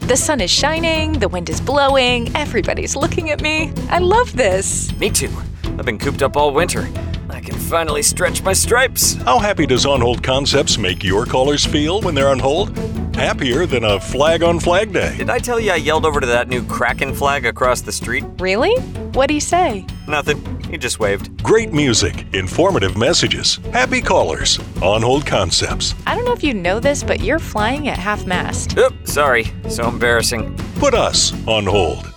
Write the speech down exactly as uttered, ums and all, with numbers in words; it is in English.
The sun is shining, the wind is blowing, everybody's looking at me. I love this. Me too. I've been cooped up all winter. I can finally stretch my stripes. How happy does On-Hold Concepts make your callers feel when they're on hold? Happier than a flag on Flag Day. Did I tell you I yelled over to that new Kraken flag across the street? Really? What'd he say? Nothing. He just waved. Great music, informative messages, happy callers. On-Hold Concepts. I don't know if you know this, but you're flying at half-mast. Oops, sorry. So embarrassing. Put us on hold.